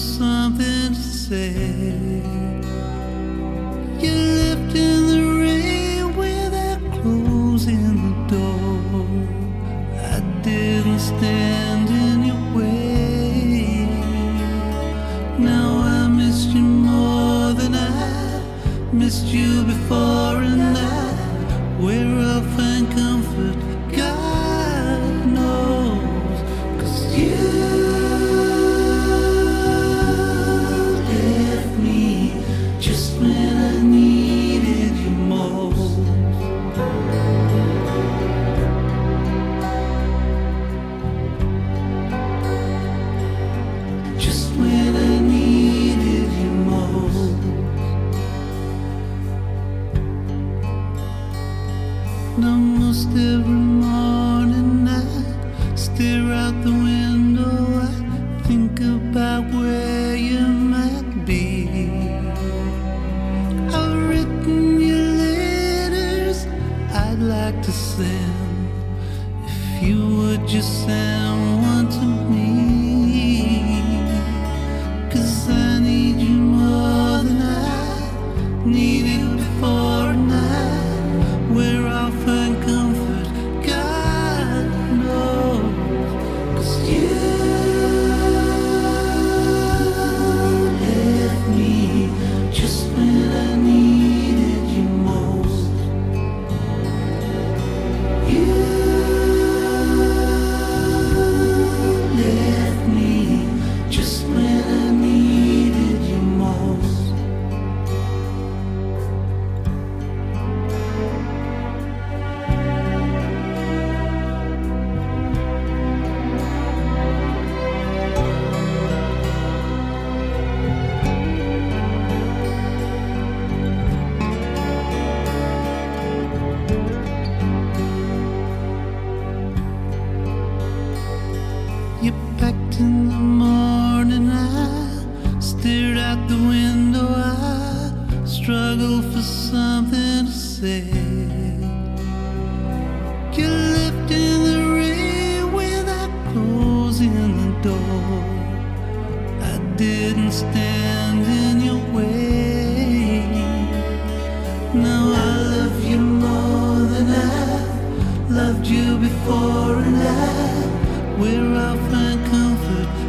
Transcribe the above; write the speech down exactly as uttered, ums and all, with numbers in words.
something to say. You left in the rain without closing the door. I didn't stand in your way. Now I miss you more than I missed you before, and I, where I'll find comfort, God knows. 'Cause you left me just when I needed you most. Just when I needed you most. Almost every morning I stare out the window. I think about where you might be. I've written you letters I'd like to send, if you would just send one to me. 'Cause I need you more than I needed before, and I, where I'll find comfort, God knows. 'Cause you left me just when I needed you most. You left me just when I needed you most. You packed in the morning, I stared out the window. I struggled for something to say. You left in the rain without closing the door. I didn't stand in your way. Now I love you more than I loved you before, and I, where I'll find comfort,